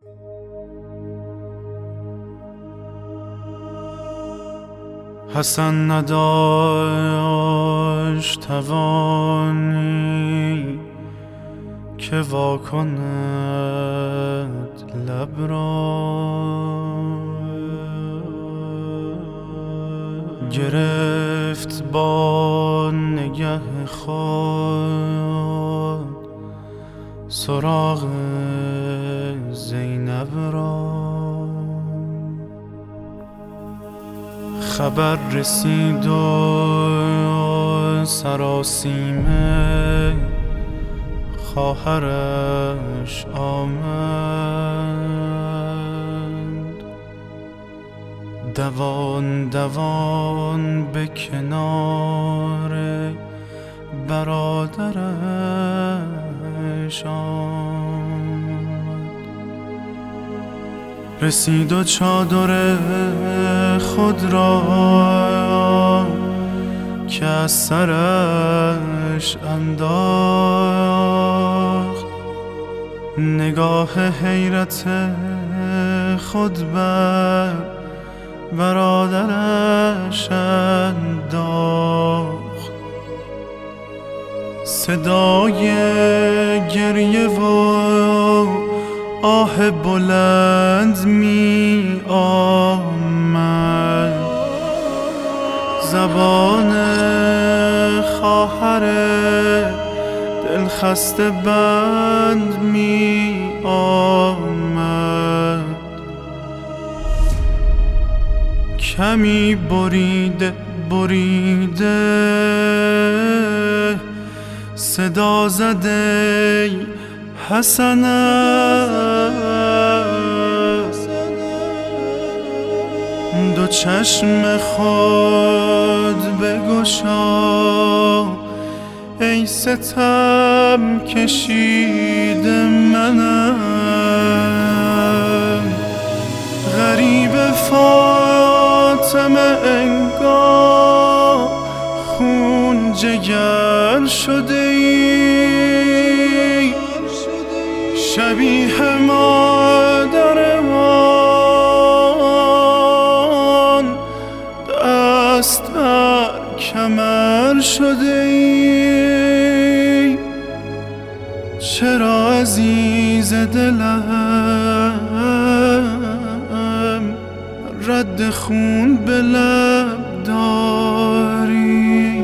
حسن نداشت توانی که واکند لب را، گرفت با نگه خود سراغ زینب را. خبر رسید و سراسیمه خواهرش آمد، دوان دوان به کنار برادرش آمد. رسید و چادر خود را که از سرش انداخت، نگاه حیرت خود بر برادرش انداخت. صدای گریه و آه بلند می آمد، زبان خواهر دلخسته بند می آمد. کمی بریده بریده صدا زده حسن است، دو چشم خود بگشا ای ستم کشید منم. غریب فاطمه انگار خون جگر شده ای، شبیه مادرمان دست بر کمر شده ای. چرا عزیز دلم رد خون به لب داری؟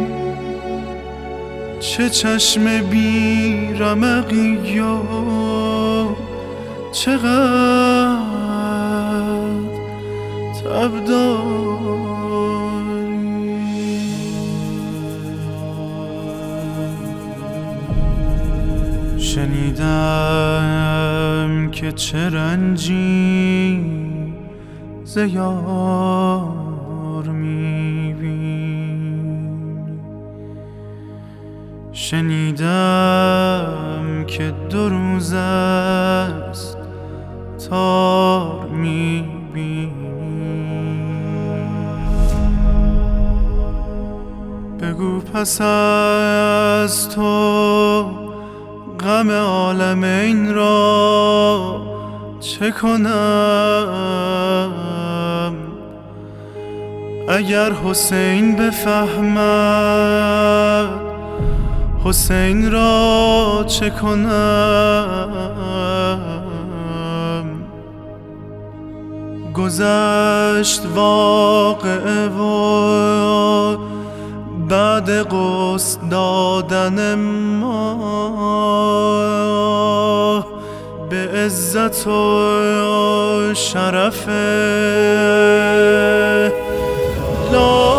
چه چشم بی رمقی و چقدر تب داری؟ شنیدم که چه رنجی ز یار می‌بینی، شنیدم که 2 روز است تار می‌بینی. بگو پس از تو غم عالمین را چه کنم؟ اگر حسین بفهمد حسین را چه کنم؟ گذشت واقعه و بعد غسل دادن ما به عزت و شرف